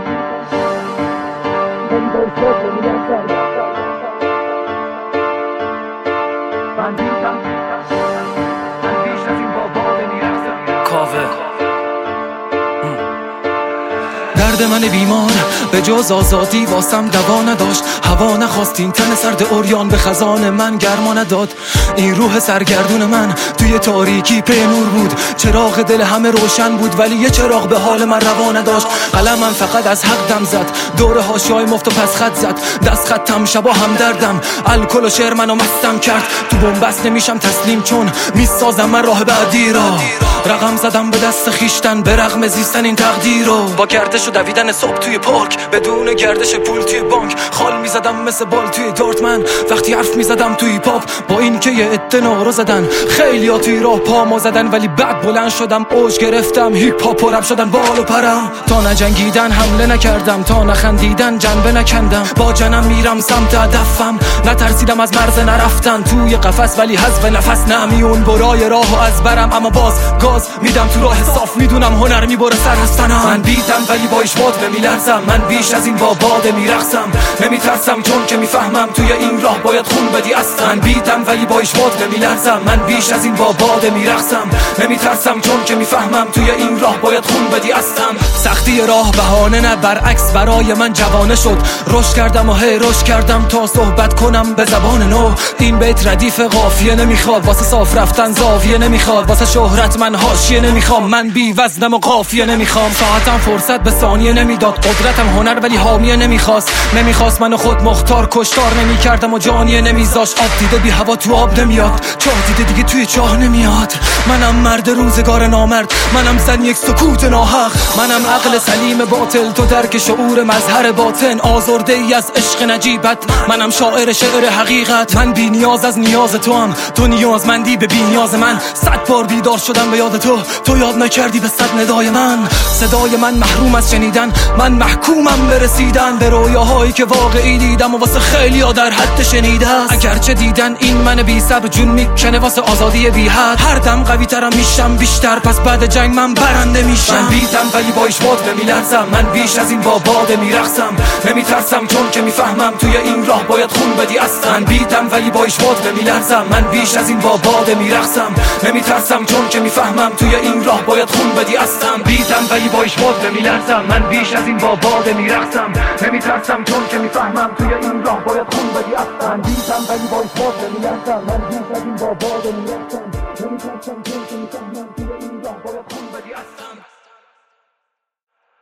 درد من بیمار به جز آزادی واسم دوا نداشت. هوا نخواست این تن سرد عریان به خزان من گرما نداد. این روح سرگردون من توی تاریکی پی نور بود. چراغ دل همه روشن بود ولی یه چراغ به حال من روا نداشت. قلمم فقط از حق دم زد، دور حاشیه‌های مفت و پس خط زد. دست خطم شبا هم دردم، الکل و شعر منو مستم کرد. تو بنبست نمیشم تسلیم چون میسازم من راه بعدی را. رقم زدم به دست خیشتن به رغم زیستن این تقدیر رو. با گردش و دویدن صبح توی پارک بدون گردش پول توی بانک. خال میزدم مثل بال توی دارتمن وقتی حرف میزدم توی پاپ. با این که یه عده نارو زدن خیلیا توی راه پامو زدن ولی بعد بلند شدم اوج گرفتم. هیپ هاپ پرم شدن بال و پرم. تا نجنگیدن حمله نکردم، تا نخندیدن جنبه نکندم. با جنم میرم سمت هدفم، نترسیدم از مرز نرفتن. توی قفس ولی حذف نفس نمیون برای راهو از برم. اما باز گاز میدم تو راه صاف، میدونم هنر میبره سر از تنم. من بیتم ولی با اشمات نمیلرزم، من بیش از این با باده میرقصم. نمیترسم چون که میفهمم توی این راه باید خون بدی اصلا. من بیتم ولی با اشمات نمیلرزم، من بیش از این با باده میرقصم. نمیترسم چون که میفهمم توی این راه باید خون بدی اصلا. سختی راه بهانه نه، برعکس برای من جوانه شد. رشد کردم و هی رشد کردم تا صحبت کنم به زبان نو. این بیت ردیف قافیه نمیخواد، واسه صاف رفتن زاویه نمیخواد. واسه شهرت من حاشیه نمیخوام، من بی وزنم و قافیه نمیخوام. ساعتم فرصت به ثانیه نمیداد، قدرتم هنر ولی حامیه نمیخواست منو خود مختار کشتار نمیکردم و جانیه نمیذاش. آب دیده بی هوا تو آب نمیاد، چاه دیده دیگه توی چاه نمیاد. منم مرد روزگار نامرد، منم زن یک سکوت ناحق. منم عقل سلیم باطل، تو درک شعور مظهر باطن. آزرده ای از عشق نجیبت، منم شاعر شعر حقیقت. من بی نیاز از نیاز تو هم، تو نیازمندی به بی نیاز من. 100 بار بیدار شدم به یاد تو یاد نکردی به صد ندای من. صدای من محروم از شنیدن، من محکومم برسیدن به رویاهایی که واقعی دیدم و واسه خیلیا در حد شنیده است. اگرچه دیدن این من بی صبر جون میکنه واسه آزادی بی حد. هر دم قوی ترم میشم بیشتر، پس بعد جنگ من برنده میشم. من بیتم ولی با اشمات نمیلرزم، من بیش از این با باده میرقصم. نمیترسم چون که میفهمم توی این راه باید خون بدی اصلا. من بیتم ولی با اشمات نمیلرزم، من بیش از این با باده میرقصم. نمیترسم چون که میفهمم توی این راه باید خون بدی اصلا. بیتم ولی با اشمات نمیلرزم، من بیش از این با باده میرقصم. نمیترسم چون که میفهمم توی این راه باید خون بدی اصلا. بیتم ولی با اشمات نمیلرزم، من بیش از این با باده میرقصم. نمیترسم چون که میفهمم